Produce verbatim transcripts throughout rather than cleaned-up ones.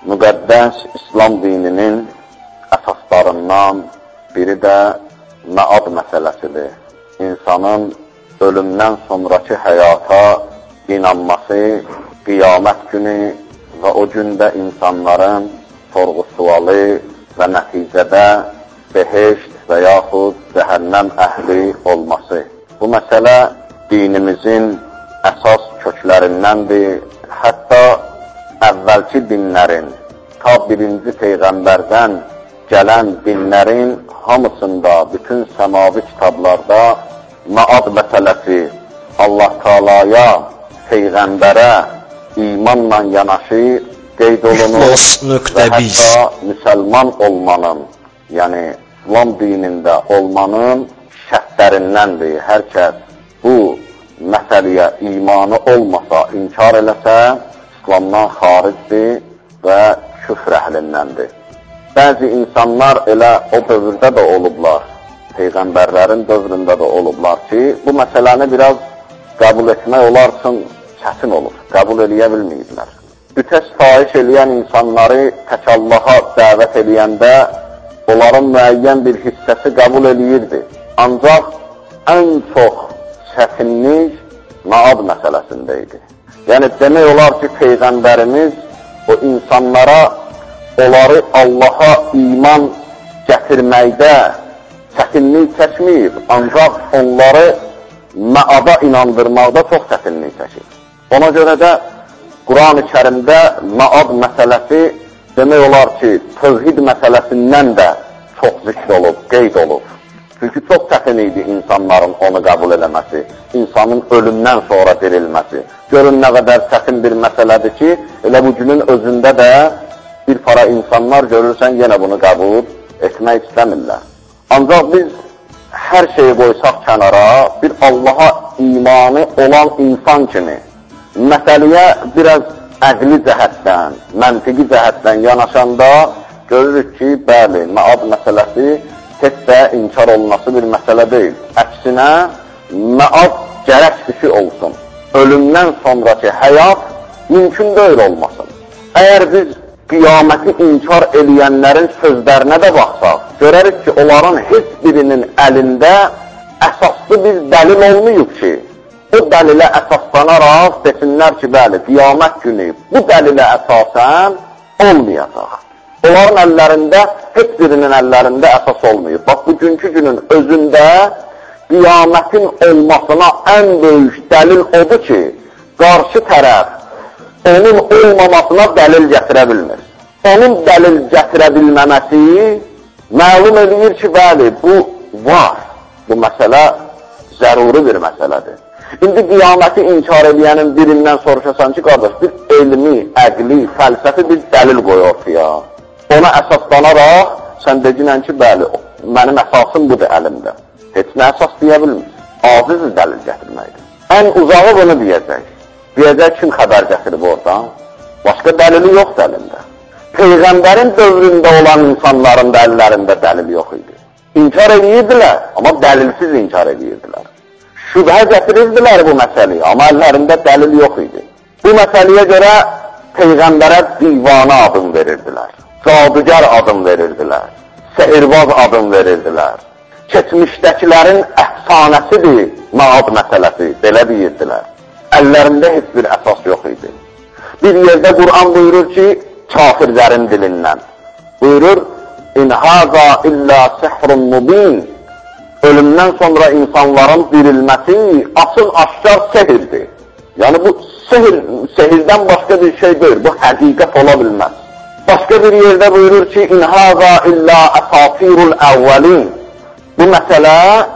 müqəddəs İslam dininin əsaslarından biri də məad məsələsidir. İnsanın ölümdən sonraki həyata inanması, qiyamət günü və o gündə insanların sorğu-sualı və nəticədə behişt və yaxud cəhənnəm əhli olması. Bu məsələ dinimizin əsas köklərindəndir. Hətta əvvəlki dinlərin, ta birinci Peyğəmbərdən gələn dinlərin hamısında, bütün səmavi kitablarda məad məsələsi Allah Taalaya, Peyğəmbərə imanla yanaşı qeyd olunur və hətta müsəlman olmanın, yəni İslam dinində olmanın şərtlərindəndir. Hər kəs bu məsələyə imanı olmasa, inkar eləsə, İslamdan xaricdir və küfr əhlindəndir. Bəzi insanlar elə o dövrdə də olublar, Peyğəmbərlərin dövründə də olublar ki, bu məsələni biraz qəbul etmək olar üçün çətin olur, qəbul eləyə bilməyiblər. Bütə sitayiş eləyən insanları tək Allaha dəvət eləyəndə onların müəyyən bir hissəsi qəbul eləyirdi. Ancaq ən çox çətinlik məad məsələsində idi. Yəni, demək olar ki, Peyğəmbərimiz o insanlara onları Allaha iman gətirməkdə çətinlik çəkməyib, ancaq onları məada inandırmaqda çox çətinlik çəkir. Ona görə də Quran-ı Kərimdə məad məsələsi demək olar ki, tövhid məsələsindən də çox zikr olub, qeyd olub. Çünki çox çətin idi insanların onu qəbul eləməsi, insanın ölümdən sonra dirilməsi. Görün nə qədər çətin bir məsələdir ki, elə bu günün özündə də bir para insanlar görürsən, yenə bunu qəbul etmək istəmirlər. Ancaq biz hər şeyi qoysaq kənara, bir Allaha imanı olan insan kimi məsələyə biraz əqli cəhətdən, məntiqi cəhətdən yanaşanda görürük ki, bəli, məad məsələsi heç də inkar olunması bir məsələ deyil. Əksinə, məad gərəkdir ki, olsun. Ölümdən sonraki həyat mümkün deyil olmasın. Əgər biz qiyaməti inkar eləyənlərin sözlərinə də baxsaq, görərik ki, onların heç birinin əlində əsaslı bir dəlil olmayıb ki, o dəlilə əsaslanaraq desinlər ki, bəli, qiyamət günü bu dəlilə əsasən olmayacaq. Onların əllərində, heç birinin əllərində əsas olmayıb. Bax, bugünkü günün özündə qiyamətin olmasına ən böyük dəlil odur ki, qarşı tərəf onun olmamasına dəlil gətirə bilmir. Onun dəlil gətirə bilməməsi məlum edir ki, bəli, bu var. Bu məsələ zəruri bir məsələdir. İndi qiyaməti inkar edəyənin birindən soruşasan ki, qardaş, bir elmi, əqli, fəlsəfi bir dəlil qoy ortaya. Ona əsaslanaraq sən decinən ki, bəli, mənim əsasım budur əlimdə. Heç nə əsas deyə bilmir. Aciz dəlil gətirməkdir. Ən uzağı bunu deyəcək. Deyəcək, kim xəbər gətirib oradan? Başqa dəlili yoxdur əlində. Peyğəmbərin dövründə olan insanların da əllərində dəlil yox idi. İnkar edirdilər, amma dəlilsiz inkar edirdilər. Şübhə gətirirdilər bu məsələyə, amma əllərində dəlil yox idi. Bu məsələyə görə Peyğəmbərə divanə adım verirdilər, cadugar adım verirdilər, sehirbaz adım verirdilər. Keçmişdəkilərin əfsanəsidir məad məsələsi, belə deyirdilər. Əllərində heç bir əsas yox idi. Bir yerdə Quran buyurur ki, kafirlərin dilindən. Buyurur, İn haza illa sihrun mubin. Ölümdən sonra insanların dirilməsi açıq-aşkar sehirdir. Yəni bu sehir, sehirdən başqa bir şey deyil, bu həqiqət ola bilməz. Başqa bir yerdə buyurur ki, İn haza illa əsafirul əvvəlin. Bu məsələ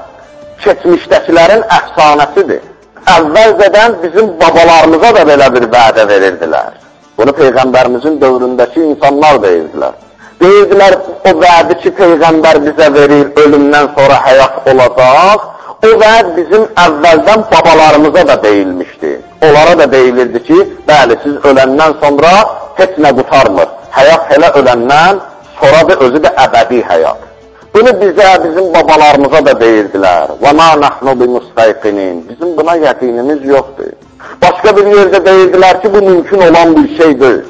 keçmişdəkilərin əfsanəsidir. Əvvəlcədən bizim babalarımıza da belə bir vədə verirdilər. Bunu Peyğəmbərimizin dövründəki insanlar deyirdilər. Deyirdilər, o vədi ki, Peyğəmbər bizə verir, ölümdən sonra həyat olacaq, o vəd bizim əvvəldən babalarımıza da deyilmişdi. Onlara da deyilirdi ki, bəli, siz öləndən sonra heç nə qutarmır. Həyat elə öləndən sonra da özü də əbədi həyat. Bunu bizə, bizim babalarımıza da deyirdilər. وَمَا نَحْنُ بِمُسْتَيْقِنِينَ Bizim buna yəqinimiz yoxdur. Başqa bir yerdə deyirdilər ki, bu mümkün olan bir şey deyil.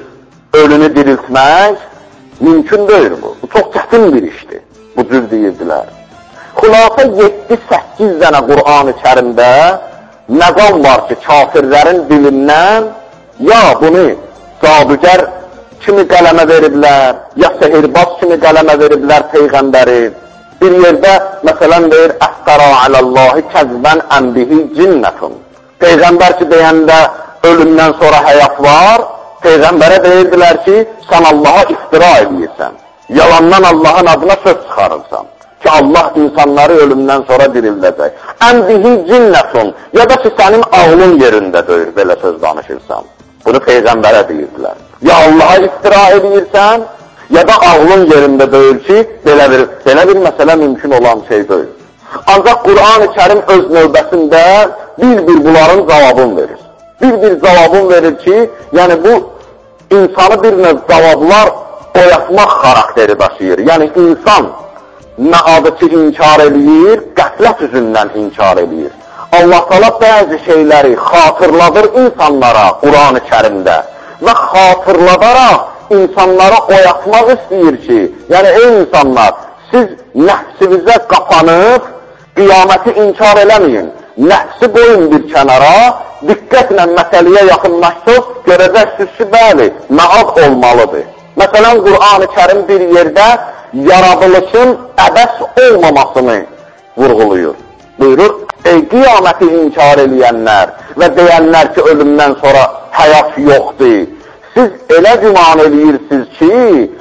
ölünü diriltmək mümkün deyil bu. Bu çox çətin bir işdir. Bu cür deyirdilər. Xülasə yeddi səkkiz dənə Qur'an-ı Kərimdə məqam var ki, kafirlərin dilindən ya bunu cadügər kimi qələmə veriblər, ya sehirbaz kimi qələmə veriblər Peyğəmbəri. Bir yerdə, məsələn, deyir, əfqara aləllahi kəzbən ənbihi cinnətun. Peyğəmbər ki, deyəndə ölümdən sonra həyat var, Peyğəmbərə deyirdilər ki, sən Allaha iftira edirsən. Yalandan Allahın adına söz çıxarırsan. Ki, Allah insanları ölümdən sonra dirildəcək. Ənbihi cinnətun. Ya da ki, sənin ağlın yerində deyir, belə söz danışırsan. Bunu Peyğəmbərə deyirdilər. Ya Allaha iftira edirsən, ya da ağlın yerində deyil ki, belə bir, belə bir məsələ mümkün olan şey deyil. Ancaq Qur'an-ı Kərim öz növbəsində bir-bir bunların cavabını verir. Bir-bir cavabını verir ki, yəni bu insanı bir növ cavablar oyatmaq xarakteri daşıyır. Yəni insan nə adı ki, inkar edir, qəflət üzündən inkar edir. Allah Teala bəzi şeyləri xatırladır insanlara Qur'an-ı Kərimdə və xatırladaraq insanlara oyatmaq istəyir ki, yəni ey insanlar, siz nəfsinizə qapanıb qiyaməti inkar eləməyin. Nəfsi qoyun bir kənara, diqqətlə məsələyə yaxınlaşsız, görəcəksiniz ki, bəli, məad olmalıdır. Məsələn, Qur'an-ı Kərim bir yerdə yaradılışın əbəs olmamasını vurğuluyur. Buyurur, ey qiyaməti inkar eləyənlər və deyənlər ki, ölümdən sonra həyat yoxdur. Siz elə güman eləyirsiniz ki,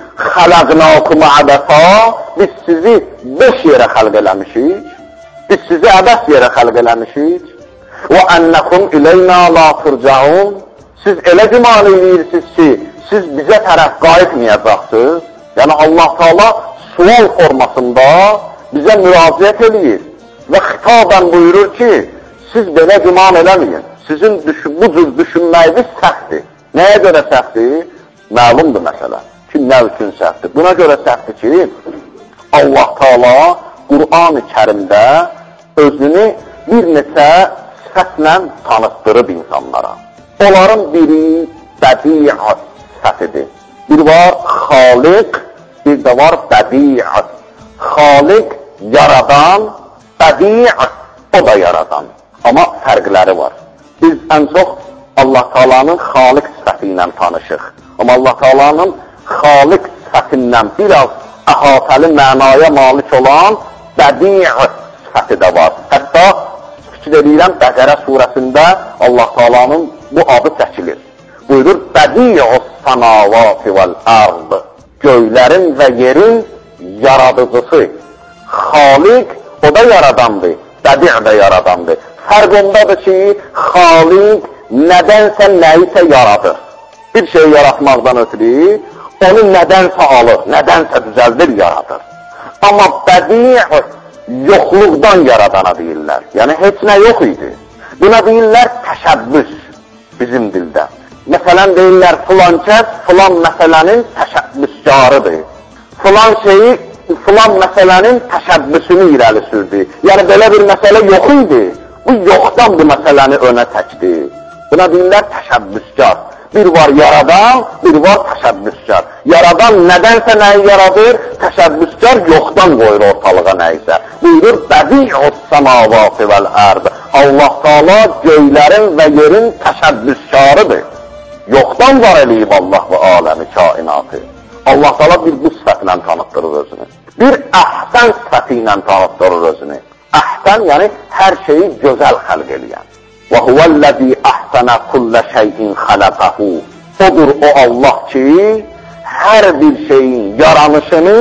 xələqnakum əbəsa, biz sizi beş yerə xəlq eləmişik. Biz sizi əbəs yerə xəlq eləmişik. Və ənəkum iləynə la turcaun. Siz elə güman eləyirsiniz ki, siz bizə tərəf qayıtmayacaqsınız. Yəni Allah Teala sual formasında bizə müraciət eləyir və xitabən buyurur ki, siz belə güman eləməyin. Sizin bu cür düşünməyiniz səhvdir. Nəyə görə səhvdir? Məlumdur məsələ ki, nə üçün səhvdir? Buna görə səhvdir ki, Allah Teala Qur'an-ı Kərimdə özünü bir neçə sifətlə tanıtdırıb insanlara. Onların biri bədi'at sifətidir. Bir var xaliq, bir də var bədi'at. Xaliq yaradan, bədi'at o da yaradan. Amma fərqləri var. Biz ən çox Allah Teala'nın xaliq sifəti ilə tanışıq. Amma Allah Teala'nın xaliq sifətindən biraz əhatəli mənaya malik olan bədi'at sifəti də var. Hətta fikir edirəm Bəqərə surəsində Allah Teala'nın bu adı çəkilir. Buyurur, bədi'us səmavati vəl-ərd. Göylərin və yerin yaradıcısı. Xaliq o da yaradandır, bədi' də yaradandır. Fərq ondadır ki, xaliq nədənsə nəyisə yaradır. Bir şey yaratmaqdan ötürü, onu nədənsə alır, nədənsə düzəldir, yaradır. Amma bədi' yoxluqdan yaradana deyirlər. Yəni, heç nə yox idi. Buna deyirlər təşəbbüs bizim dildə. Məsələn, deyirlər, filan kəs, filan məsələnin təşəbbüskarıdır. Filan şeyi, filan məsələnin təşəbbüsünü irəli sürdü. Yəni, belə bir məsələ yox idi. Bu yoxdan bu məsələni önə çəkdi. Buna deyirlər təşəbbüskar. Bir var yaradan, bir var təşəbbüskar. Yaradan nədənsə nəyi yaradır? Təşəbbüskar yoxdan qoyur ortalığa nəyisə. Buyurur, bədi'us səmavati vəl-ərd. Allah Teala göylərin və yerin təşəbbüskarıdır. Yoxdan var eləyib Allah və aləmi, kainatı. Allah Teala bir bu sifətlə tanıtdırır özünü. Bir əhsən sifəti ilə tanıtdırır özünü. Əhsən, yəni hər şeyi gözəl xəlq eləyən. Və huvəl-ləzi əhsənə kullə şeyin xələqəhu. Odur o Allah ki, hər bir şeyin yaranışını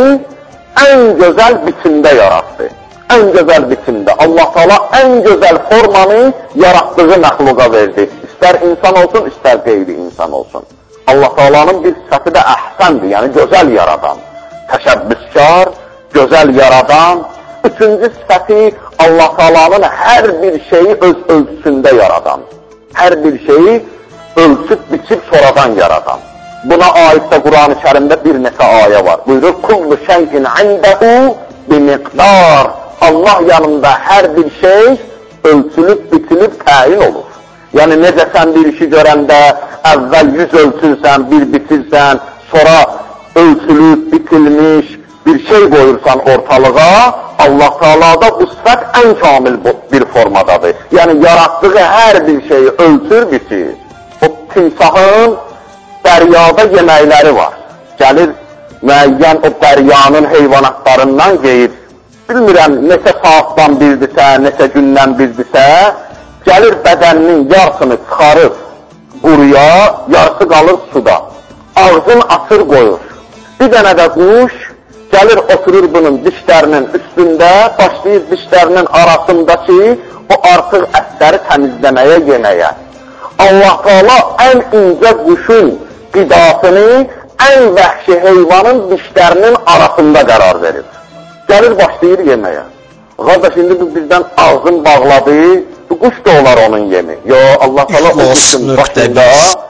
ən gözəl biçimdə yaratdı. Ən gözəl biçimdə. Allah Teala ən gözəl formanı yaratdığı məxluqa verdi. İstər insan olsun, istər qeyri insan olsun. Allah Teala'nın bir sifəti də əhsəndir, yəni gözəl yaradan. Təşəbbüskar, gözəl yaradan. Üçüncü sifəti Allah Teala'nın hər bir şeyi öz ölçüsündə yaradan. Hər bir şeyi ölçüb, biçib, sonradan yaradan. Buna aiddə Qur'an-ı Kərimdə bir neçə ayə var. Buyurur, kullu şeyin indəhu bimiqdar. Allah yanında hər bir şey ölçülüb, biçilib, təyin olur. Yəni, necə sən bir işi görəndə əvvəl yüz ölçürsən, bir bitirsən, sonra ölçülüb, bitilmiş bir şey qoyursan ortalığa, Allah Teala'da bu sifət ən kamil bir formadadır. Yəni, yaratdığı hər bir şeyi ölçür, bitir. O timsahın dəryada yeməkləri var. Gəlir, müəyyən o dəryanın heyvanatlarından qeyir. Bilmirəm, neçə saatdan birdirsə, neçə gündən birdirsə, gəlir bədəninin yarısını çıxarır quruya, yarısı qalır suda. Ağzını açır qoyur. Bir dənə də quş gəlir, oturur bunun dişlərinin üstündə, başlayır dişlərinin arasındakı o artıq ətləri təmizləməyə, yeməyə. Allah Teala ən incə quşun qidasını ən vəhşi heyvanın dişlərinin arasında qərar verir. Gəlir, başlayır yeməyə. Qardaş, indi bu bizdən ağzını bağladı, bu quş da olar onun yemi. Yo, Allah Teala o quşun başında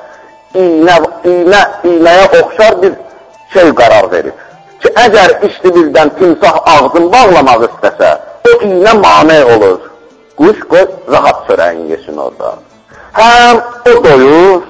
iynə, iynə, iynəyə oxşar bir şey qərar verir. Ki, əgər işdibildən timsah ağzını bağlamaq istəsə, o iynə mane olur. Quş qoy, rahat çörəyin yesin orada. Həm o doyur,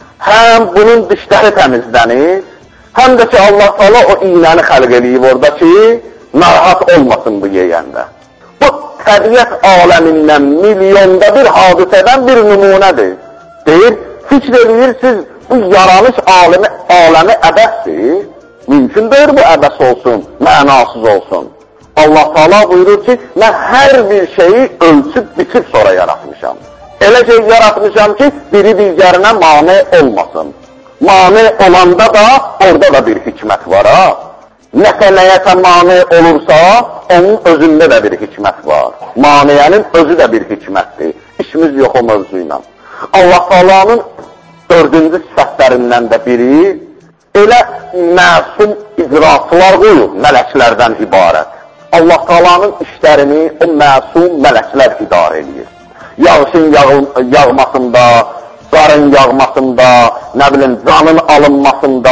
həm bunun dişləri təmizlənir, həm də ki, Allah Teala o iynəni xəlq eləyib orada ki, narahat olmasın bu yeyəndə. Bu, təbiət aləmindən milyonda bir hadisədən bir nümunədir. Deyir, fikr edirsiniz, bu yaranış aləmi, aləmi əbəsdir. Mümkün deyir bu əbəs olsun, mənasız olsun. Allah Teala buyurur ki, mən hər bir şeyi ölçüb, bitib sonra yaratmışam. Elə şey yaratmışam ki, biri digərinə mane olmasın. Mane olanda da, orada da bir hikmət var, ha? Nəsə nəyəsə mane olursa, onun özündə də bir hikmət var. Maniyənin özü də bir hikmətdir. İşimiz yox o mövzu ilə. Allah Teala'nın dördüncü sifətlərindən də biri, elə məsum icraçılar qoyub, mələklərdən ibarət. Allah Teala'nın işlərini o məsum mələklər idarə edir. Yağışın yağmasında, qarın yağmasında, nə bilim, canın alınmasında,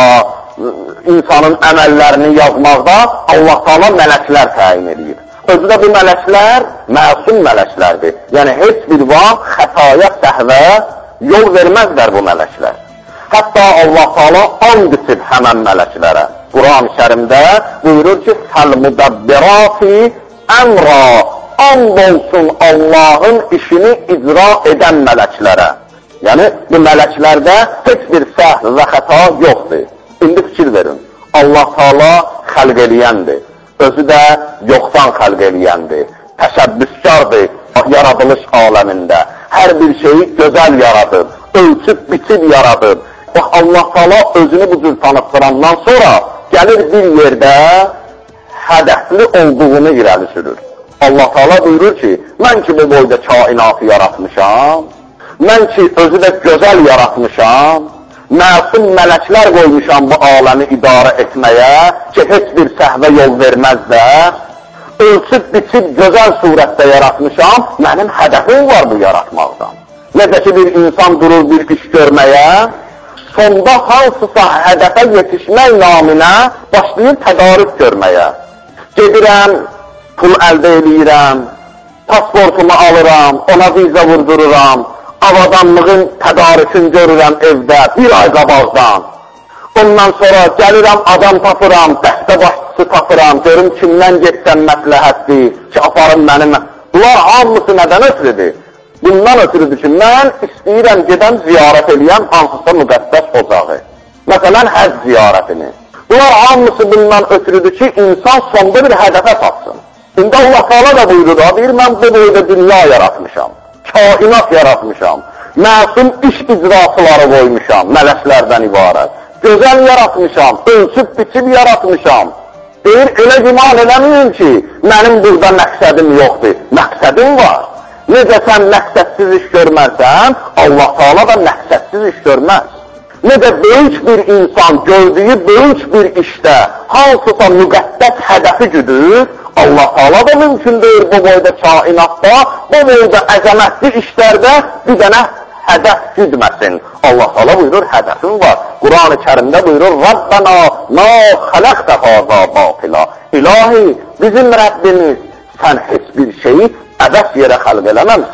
insanın əməllərini yazmaqda Allah Teala mələklər təyin edir. Özü də bu mələklər məsum mələklərdir. Yəni, heç bir vaxt xətaya, səhvə yol verməzlər bu mələklər. Hətta Allah Teala and içib həmən mələklərə. Quran-ı Kərimdə buyurur ki, Fəl-müdabbirati əmra, and olsun Allahın işini icra edən mələklərə. Yəni, bu mələklərdə heç bir səhv və xəta yoxdur. İndi fikir verin, Allah Teala xəlq eləyəndir, özü də yoxdan xəlq eləyəndir, təşəbbüskardır yaradılış aləmində, hər bir şeyi gözəl yaradır, ölçüb, bitib yaradır. Bax, Allah Teala özünü bu cür tanıttırandan sonra gəlir bir yerdə hədəfli olduğunu irəli sürür. Allah Teala buyurur ki, mən ki bu boyda kainatı yaratmışam, mən ki özü də gözəl yaratmışam, məsum mələklər qoymuşam bu aləmi idarə etməyə ki, heç bir səhvə yol verməzlər, ölçüb, biçib, gözəl surətdə yaratmışam, mənim hədəfim var bu yaratmaqdan. Necə ki, bir insan durur bir iş görməyə, sonda hansısa hədəfə yetişmək naminə başlayır tədarük görməyə. Gedirəm, pul əldə edirəm, pasportumu alıram, ona viza vurdururam, avadanlığın tədarükünü görürəm evdə, bir ay qabaqdan. Ondan sonra gəlirəm, adam tapıram, dəstə başçısı tapıram, görüm kimdən getsəm məsləhətdir ki, aparım mənim. Bunlar hamısı nədən ötürüdür? Bundan ötürüdür ki, mən istəyirəm gedəm ziyarət eləyəm hansısa müqəddəs ocağı. Məsələn, həz ziyarətini. Bunlar hamısı bundan ötürüdür ki, insan sonda bir hədəfə tapsın. İndi Allah Teala da buyurur, deyir, mən bu boyda dünya yaratmışam, kainat yaratmışam, məsum iş icraçıları qoymuşam, mələklərdən ibarət. Gözəl yaratmışam, ölçüb, biçib yaratmışam. Deyir, elə güman eləməyin ki, mənim burada məqsədim yoxdur. Məqsədim var. Necə sən məqsədsiz iş görmərsən, Allah Teala da məqsədsiz iş görməz. Necə böyük bir insan gördüyü böyük bir işdə hansısa müqəddəs hədəfi güdür, Allah Teala da mümkün deyir bu boyda kainatda, bu boyda əzəmətli işlərdə bir dənə hədəf güdməsin. Allah Teala buyurur, hədəfim var. Quran-ı Kərimdə buyurur, Rabbana ma xələqtə haza batila. İlahi, bizim Rəbbimiz, sən heç bir şeyi əbəs yerə xəlq eləməmsən.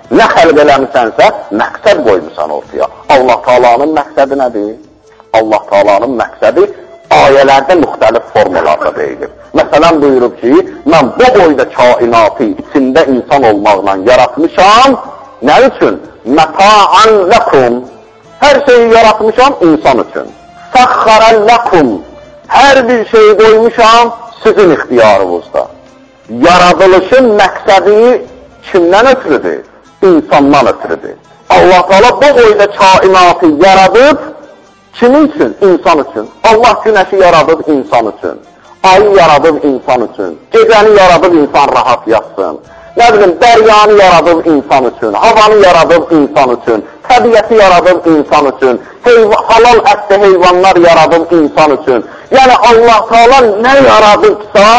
nə xəlq eləmisənsə, məqsəd qoymusan ortaya. Allah Taala'nın məqsədi nədir? Allah Taala'nın məqsədi ayələrdə müxtəlif formalarda deyilir. Məsələn, buyurub ki, mən bu boyda kainatı içində insan olmaqla yaratmışam. Nə üçün? Məta'an ləkum. Hər şeyi yaratmışam insan üçün. Səxxərən ləkum. Hər bir şeyi qoymuşam sizin ixtiyarınızda. Yaradılışın məqsədi kimdən ötürüdür? İnsandan ötürüdür. Allah Teala bu boyda kainatı yaradıb, kimin üçün? İnsan üçün. Allah günəşi yaradıb insan üçün. Ayı yaradıb insan üçün. Gecəni yaradıb insan rahat yatsın. Nə bilim, dəryanı yaradıb insan üçün. Havanı yaradıb insan üçün. Təbiəti yaradıb insan üçün. Heyv- halal ətli heyvanlar yaradıb insan üçün. Yəni Allah Teala nə yaradıbsa,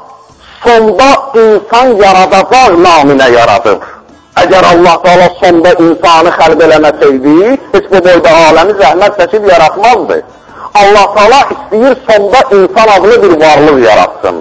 sonda insan yaradacaq naminə yaradıb. Əgər Allah Teala sonda insanı xəlq eləməsəydi, heç bu boyda aləmi zəhmət çəkib yaratmazdı. Allah Teala istəyir sonda insan adlı bir varlıq yaratsın.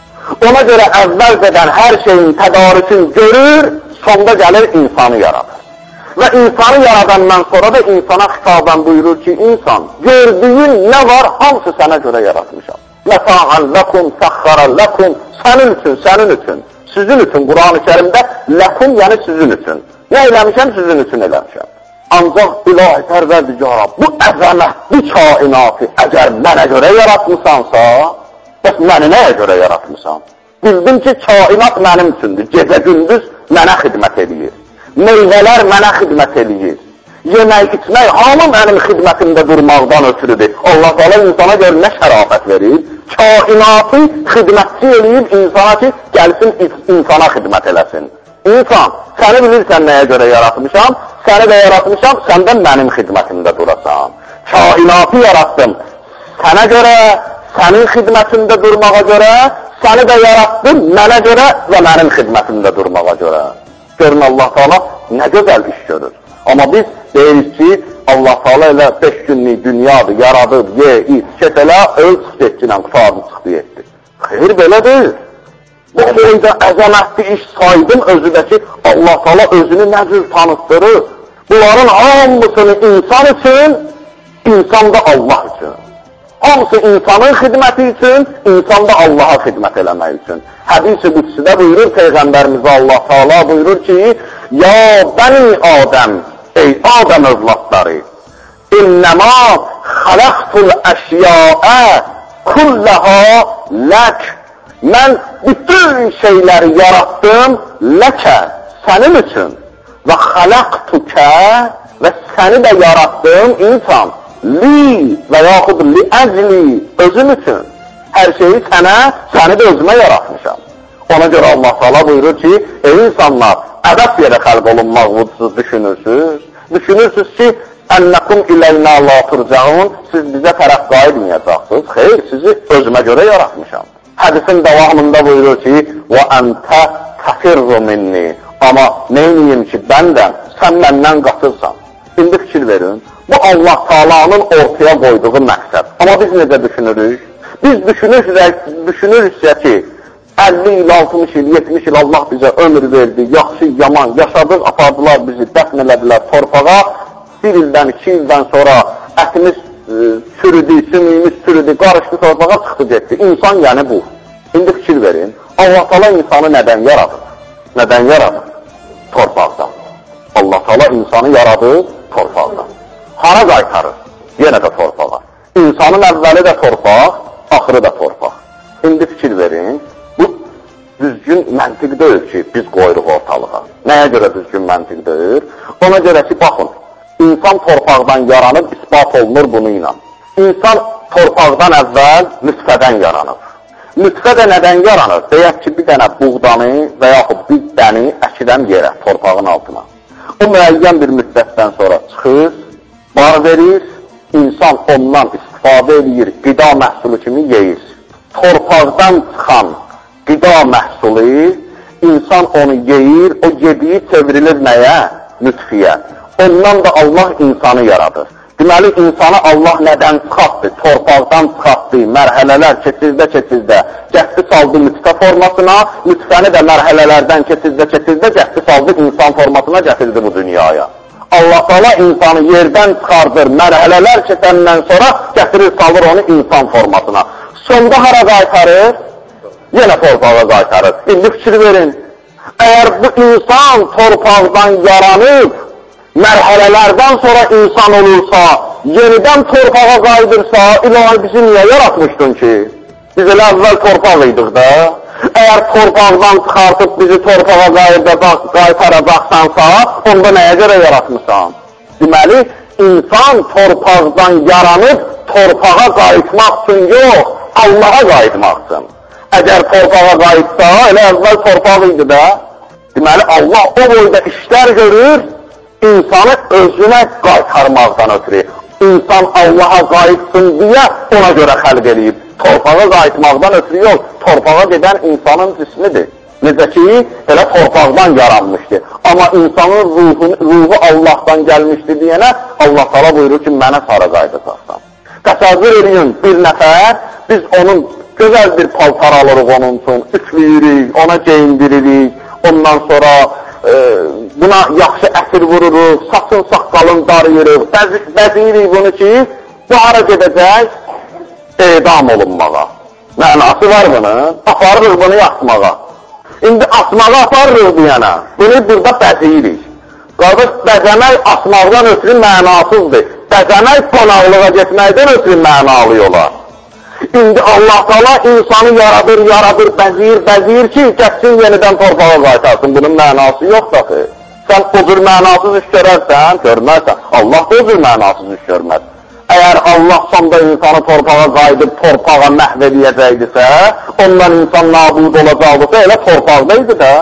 Ona görə əvvəlcədən hər şeyin tədarükünü görür, sonda gəlir insanı yaradır. Və insanı yaradandan sonra da insana xitaban buyurur ki, insan, gördüyün nə var, hamısı sənə görə yaratmışam. Məta'an ləkum, səxxərən ləkum, sənin üçün, sənin üçün. Sizin üçün, Quran-ı Kərimdə ləkum, yəni sizin üçün. Nə eləmişəm, sizin üçün eləmişəm. Ancaq ilahi pərverdigara, bu əzəmətli kainatı əgər mənə görə yaratmışsansa, bəs məni nəyə görə yaratmışsan? Bildim ki, kainat mənim üçündür, gecə-gündüz mənə xidmət edir. Meyvələr mənə xidmət edir. Yemək, içmək, hamı mənim xidmətimdə durmaqdan ötürüdür. Allah Teala insana görə nə şərafət verir? Kainatı xidmətçi eləyib insana ki, gəlsin insana xidmət eləsin. İnsan, səni bilirsən nəyə görə yaratmışam, səni də yaratmışam, sən də mənim xidmətimdə durasan. Kainatı yaratdım sənə görə, sənin xidmətində durmağa görə, səni də yaratdım mənə görə və mənim xidmətimdə durmağa görə. Görün, Allah Teala nə gözəl iş görür. Amma biz deyirik ki, Allah Teala ilə beş günlük dünyadır, yaradıb, ye, iç, kesələ, öl çıxdı etkinlə, qutardı çıxdı etdi. Xeyr, belə deyil. Bu boyda əzəmətli iş saydım özü də ki, Allah Teala özünü nə cür tanıtdırır. Bunların hamısını insan üçün, insan da Allah üçün. Hamısı insanın xidməti üçün, insan da Allaha xidmət eləmək üçün. Hədis-i Qudsidə buyurur, Peyğəmbərimiz Allah Teala buyurur ki, ya bəni Adəm, ey Adəm övladları, innəmə xaləqtul əşyaə kullaha lək. Mən bütün şeyləri yaratdım ləkə, sənin üçün. Və xaləqtukə və səni də yaratdım insan. Li və yaxud li əcli, özüm üçün. Hər şeyi sənə, səni də özümə yaratmışam. Ona görə Allah Teala buyurur ki, ey insanlar, əbəs yerə xəlq olunmağını siz düşünürsünüz. Düşünürsünüz ki, ənləkum iləynə la turcağın, siz bizə tərəf qayıdmayacaqsınız. Xeyr, sizi özümə görə yaratmışam. Hədisin davamında buyurur ki, və əntə təfirru minni. Amma neyniyim ki, bəndən, sən məndən qatırsan. İndi fikir verin. Bu Allah Taala'nın ortaya qoyduğu məqsəd. Amma biz necə düşünürük? Biz düşünürük, düşünürük ki, əlli il, altmış il, yetmiş il Allah bizə ömür verdi, yaxşı, yaman, yaşadıq, apardılar bizi, dəfn elədilər torpağa. Bir ildən, iki ildən sonra ətimiz e, çürüdü, sümüyümüz çürüdü, qarışdı torpağa çıxdı getdi. İnsan yəni bu. İndi fikir verin, Allah Teala insanı nədən yaradır? Nədən yaradır? Torpaqdan. Allah Teala insanı yaradır torpaqdan. Hara qaytarır? Yenə də torpağa. İnsanın əvvəli də torpaq, axırı da torpaq. İndi fikir verin, bu düzgün məntiq deyil ki, biz qoyuruq ortalığa. Nəyə görə düzgün məntiq deyil? Ona görə ki, baxın, insan torpaqdan yaranıb, ispat olunur bunu ilə. İnsan torpaqdan əvvəl nütfədən yaranır. Nütfə də nədən yaranır? Deyək ki, bir dənə buğdanı və yaxud bir dəni əkidən yerə, torpağın altına. O müəyyən bir müddətdən sonra çıxır, bar verir, insan ondan istifadə edir, qida məhsulu kimi yeyir. Torpaqdan çıxan qida məhsulu, insan onu yeyir, o yediyi çevrilir nəyə? Nütfiyə. Ondan da Allah insanı yaradır. Deməli, insanı Allah nədən çıxartdı? Torpaqdan çıxartdı, mərhələlər keçirdə-keçirdə, cəhdi saldı nütfə formasına, nütfəni də mərhələlərdən keçirdə-keçirdə, cəhdi saldı insan formasına gətirdi bu dünyaya. Allah Teala insanı yerdən çıxardır, mərhələlər keçəndən sonra gətirir, salır onu insan formasına. Sonda hara qaytarır? Yenə torpağa qaytarır. İndi fikir verin, əgər bu insan torpaqdan yaranıb, mərhələlərdən sonra insan olursa, yenidən torpağa qayıdırsa, ilahi bizi niyə yaratmışdın ki? Biz elə əvvəl torpaq idik də. Əgər torpaqdan çıxartıb bizi torpağa qaytaracaqsansa, onda nəyə görə yaratmışsan? Deməli, insan torpaqdan yaranıb, torpağa qayıtmaq üçün yox, Allaha qayıtmaq üçün. Əgər torpağa qayıtsa, elə əvvəl torpaq idi də. Deməli, Allah o boyda işlər görür, insanı özünə qaytarmaqdan ötürü. İnsan Allaha qayıtsın deyə ona görə xəlq eləyib. Torpağa qayıtmaqdan ötürü yox, torpağa gedən insanın cismidir. Necə ki, elə torpaqdan yaranmışdır. Amma insanın ruhu, ruhu Allahdan gəlmişdir deyənə, Allah Teala buyurur ki, mənə sarı qayıdacaqsan. Təsəvvür edin, bir nəfər, biz onun gözəl bir paltar alırıq onun üçün, ütləyirik, ona geyindiririk, ondan sonra e, buna yaxşı əsir vururuq, saçın saqqalın darıyırıq, bəziyirik bunu ki, bu ara gedəcək, edam olunmağa. Mənası var bunun, aparırıq bunu asmağa. İndi asmağa aparırıq deyənə, bunu burada bəziyirik. Qardaş, bəzəmək asmaqdan ötürü mənasızdır. Bəzəmək qonaqlığa getməkdən ötürü mənalı olar. İndi Allah Teala insanı yaradır, yaradır, bəziyir, bəziyir ki, gəlsin yenidən torpağa qaytarsın. Bunun mənası yoxdur ki. Sən o cür mənasız iş görərsən, görmərsən. Allah da o cür mənasız iş görməz. Əgər Allah sonda insanı torpağa qayıdıb, torpağa məhv edəcəkdirsə, ondan insan nabud olacaqdırsa, elə torpaqdaydı da.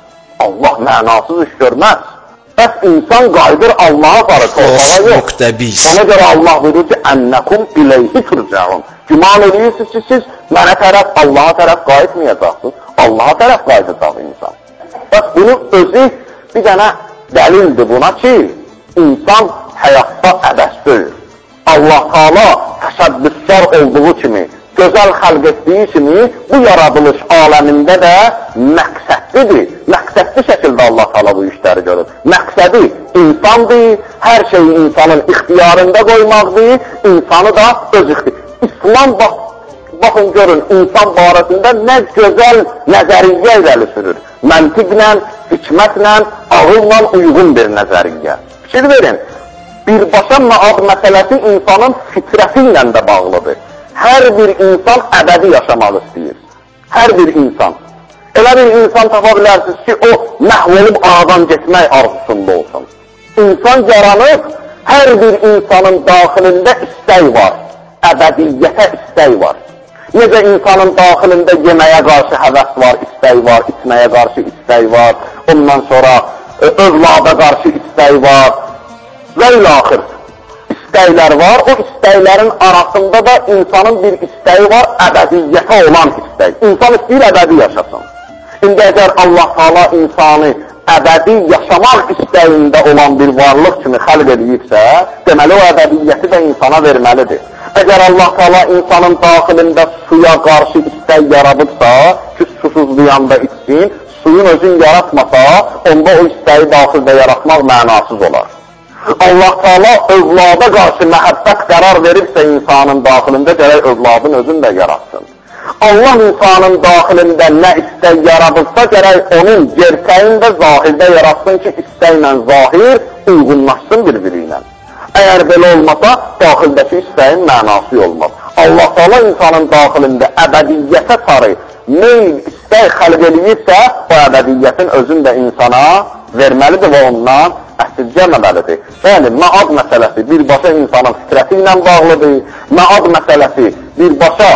Allah mənasız iş görməz. Bəs insan qayıdır Allaha sarı, torpağa yox. Ona görə Allah buyurur ki, ənəkum iləyhi turca'un. Güman edirsiniz ki, siz mənə tərəf, Allaha tərəf qayıtmayacaqsınız. Allaha tərəf qayıdacaq insan. Bəs bunun özü bir dənə dəlildir buna ki, insan həyatda əbəs deyil. Allah Teala təşəbbüskar olduğu kimi, gözəl xəlq etdiyi kimi, bu yaradılış aləmində də məqsədlidir. Məqsədli şəkildə Allah Teala bu işləri görür. Məqsədi insandır, hər şeyi insanın ixtiyarında qoymaqdır, insanı da öz ixtiyarında. İslam, bax, baxın görün, insan barəsində nə gözəl nəzəriyyə irəli sürür. Məntiqlə, hikmətlə, ağılla uyğun bir nəzəriyyə. Fikir verin, birbaşa məad məsələsi insanın fitrəti ilə də bağlıdır. Hər bir insan əbədi yaşamaq istəyir. Hər bir insan. Elə bir insan tapa bilərsiniz ki, o məhv olub aradan getmək arzusunda olsun. İnsan yaranıb, hər bir insanın daxilində istək var. Əbədiyyətə istək var. Necə insanın daxilində yeməyə qarşı həvəs var, istək var, içməyə qarşı istək var, ondan sonra övlada qarşı istək var və ilaxır istəklər var. O istəklərin arasında da insanın bir istəyi var, əbədiyyətə olan istək. İnsan istəyir əbədi yaşasın. İndi əgər Allah Teala insanı əbədi yaşamaq istəyində olan bir varlıq kimi xəlq edibsə, deməli o əbədiyyəti də insana verməlidir. Əgər Allah Teala insanın daxilində suya qarşı istək yaradıbsa, ki, susuzlayanda içsin, suyun özün yaratmasa, onda o istəyi daxildə yaratmaq mənasız olar. Allah Teala övlada qarşı məhəbbət qərar veribsə insanın daxilində, gərək övladın özün də yaratsın. Allah insanın daxilində nə istək yaradıbsa, gərək onun gerçəyində, zahirdə yaratsın ki, istəklə zahir uyğunlaşsın bir-biri ilə. Əgər belə olmasa, daxildəki istəyin mənası olmaz. Allah Teala insanın daxilində əbədiyyətə sarı meyl, istək xəlq eləyirsə, o əbədiyyətin özün də insana verməlidir və ondan əsirgəməməlidir. Yəni, məad məsələsi birbaşa insanın fitrəti ilə bağlıdır, məad məsələsi birbaşa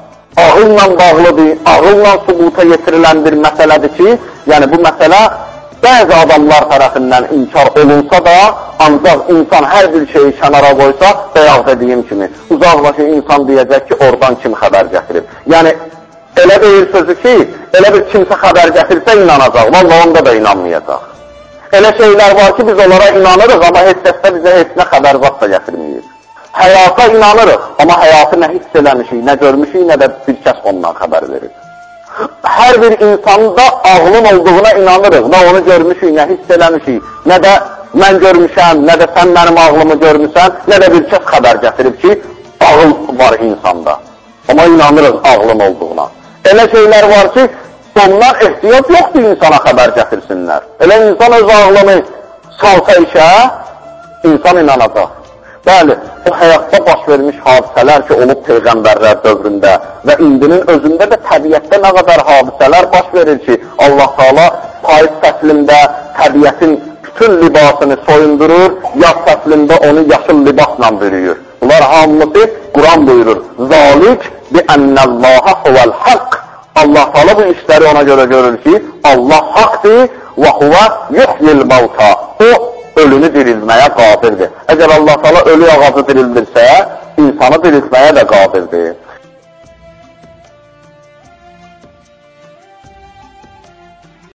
ağılla bağlıdır, ağılla sübuta yetirilən bir məsələdir ki, yəni bu məsələ bəzi adamlar tərəfindən inkar olunsa da, ancaq insan hər bir şeyi kənara qoysa, bəyaq dediyim kimi, uzaqbaşı insan deyəcək ki, oradan kim xəbər gətirib. Yəni, elə deyil sözü ki, elə bir kimsə xəbər gətirsə inanacaq, valla onda da inanmayacaq. Elə şeylər var ki, biz onlara inanırıq, amma heç dəstə bizə heç nə xəbər vaxtsa gətirməyir. həyata inanırıq, amma həyatı nə hiss eləmişik, nə görmüşük, nə də bir kəs ondan xəbər verir. Hər bir insanda ağlın olduğuna inanırıq, nə onu görmüşük, nə hiss eləmişik, nə də mən görmüşəm, nə də sən mənim ağlımı görmüşsən, nə də bir kəs xəbər gətirib ki, ağıl var insanda. Amma inanırıq ağlın olduğuna. Elə şeylər var ki, ondan ehtiyac yoxdur insana xəbər gətirsinlər. Elə insan öz ağlını salsa işə, insan inanacaq. Bəli, o həyatda baş vermiş hadisələr ki, olub Peyğəmbərlər dövründə və indinin özündə də təbiətdə nə qədər hadisələr baş verir ki, Allah Teala payız fəslində təbiətin bütün libasını soyundurur, yaz fəslində onu yaşıl libasla bürüyür. Bunlar hamısı Quran buyurur. Zalik bi ennəllaha huvəl haqq. Allah Teala bu işləri ona görə görür ki, Allah haqdır və huvə yuhyil mavta. O, ölünü dirilməyə qadirdir. Əgər Allah Teala ölü ağacı dirildirsə, insanı diriltməyə də qadirdir.